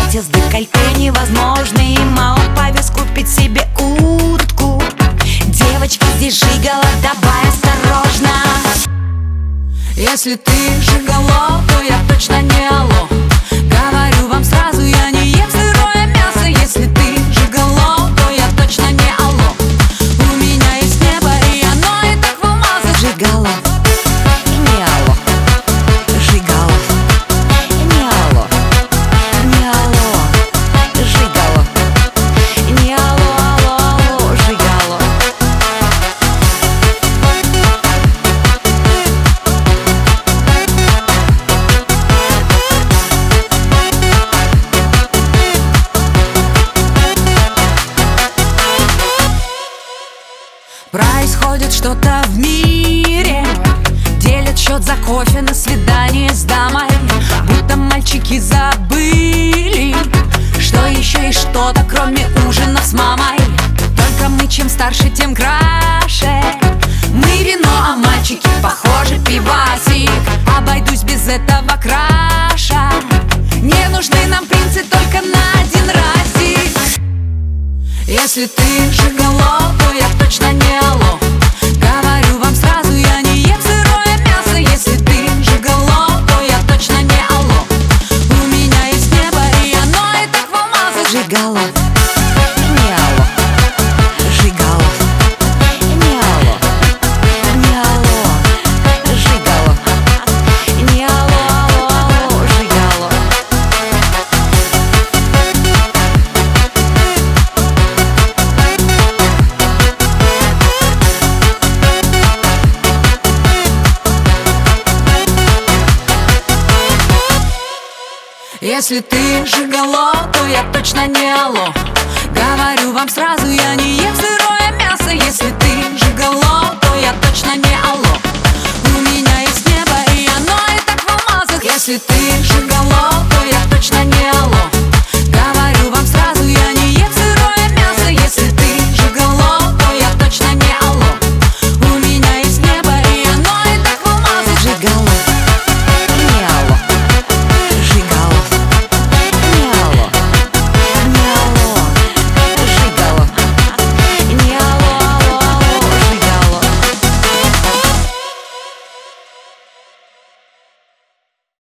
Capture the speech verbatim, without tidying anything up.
платье с декольте невозможно, и мало повез купить себе куртку. Девочки, здесь жигало, давай осторожно. Если ты жигало, то я точно не алло. Говорю вам сразу, я не ем сырое мясо. Если ты жигало, то я точно не алло. У меня есть небо, и оно и так в алмазах. Жигало, не алло. Жигало, не алло. Не алло. Жигало, не алло, алло, алло. Жигало. Происходит что-то в мире. Делят счет за кофе на свидание с дамой. Будто мальчики забыли, что еще и что-то, кроме ужинов с мамой. Только мы чем старше, тем краше. Мы вино, а мальчики, похоже, пивасик. Обойдусь без этого краша. Не нужны нам принцы только на один разик. Если ты жигало, то я точно не алло. Говорю вам сразу, я не ем сырое мясо. Если ты жигало, то я точно не алло. У меня есть небо, и оно и так в алмазах. Жигало, не алло. Жигало, не алло. Не алло. Жигало, не алло, алло, алло. Жигало. Если ты жигало, то я точно не алло. Говорю вам сразу, я не ем сырое мясо. Если ты жигало, то я точно не алло. У меня есть небо, и оно и так в алмазах. Если ты жигало, то я точно не алло.